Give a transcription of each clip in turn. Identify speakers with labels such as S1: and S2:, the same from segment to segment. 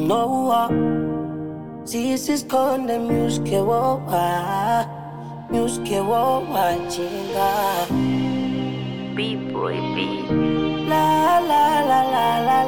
S1: No, this is konde music wowa, music wowa chinga.
S2: B-boy B.
S1: La la la la la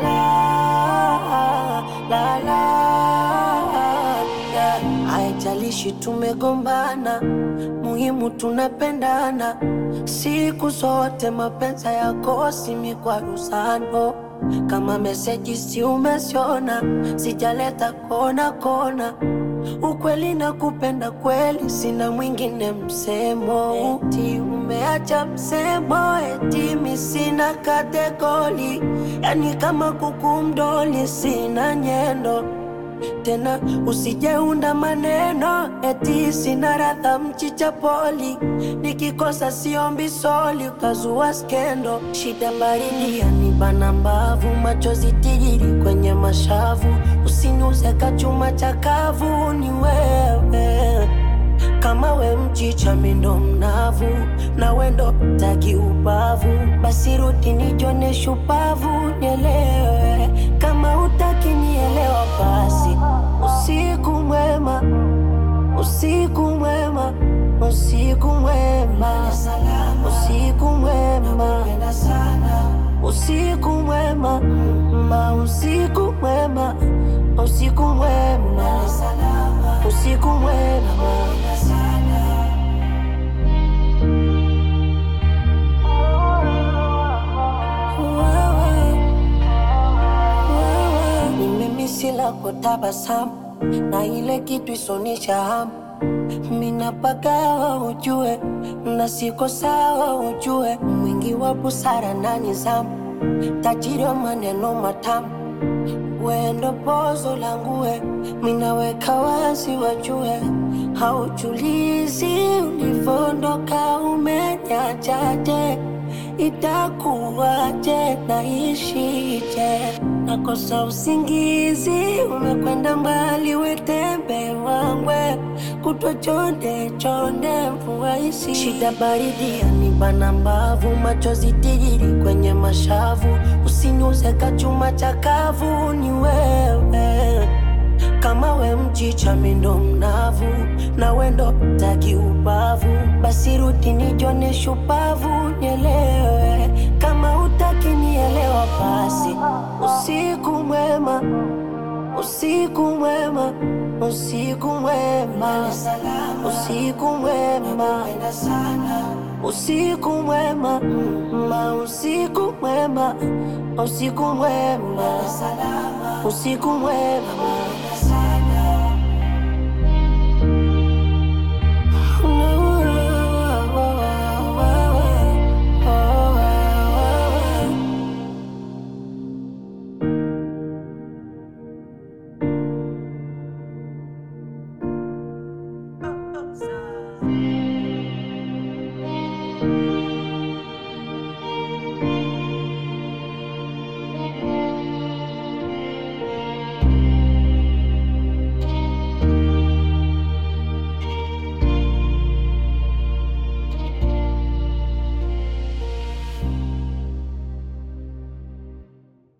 S1: la la la, yeah. Haijalishi tumegombana, muhimu tunapendana. Siku zote mapenzi yakosi mikwaruzano. Kama meseji si umesiona, sijaleta kona kona. Ukweli na kupenda kweli, sina mwingine msemo. Eti umeacha msemo, eti mi sina kategori. Yani kama kuku mdoli, sina nyendo. Tena usijeunda maneno, eti sina radha mchicha poli. Nikikosa siombi soli, ukazua skendo. Shida baridi yanibana mbavu, machozi tijiri kwenye mashavu. Usiniuze kachuma chakavu, ni wewe. Kama we mchicha mindo mnavu, na wendo taki ubavu. Basi rudi nijone shupavu, nielewe. Kama utaki nielewa basi. Usiku mwema, usiku mwema, usiku mwema, usiku mwema, usiku mwema, usiku mwema, usiku mwema, usiku mwema. Sila kutabasamu na ile kitu isonisha hamu. Mina pagawa ujue, na siko sawa ujue. Mwingi wa busara na nizamu, tajiri wa maneno matamu. Wendo pozo langue, minaweka wazi wajue. Haujulizi ulifondoka umenyachaje. Itakuwaje naishije, nakosa usingizi. Umekwenda mbali wetembe wangwe, kutwa chonde chonde mvua isi. Shida baridi yanibana mbavu, machozi tijiri kwenye mashavu. Usiniuze kachuma chakavu, ni wewe. Kama we mchicha mindo mnavu, na wendo taki ubavu. Basi rudi nijone shupavu, nielewe. Kama utaki nielewa basi. Usiku mwema, usiku mwema, usiku mwema, usiku mwema, usiku mwema, usiku mwema, usiku mwema, usiku mwema.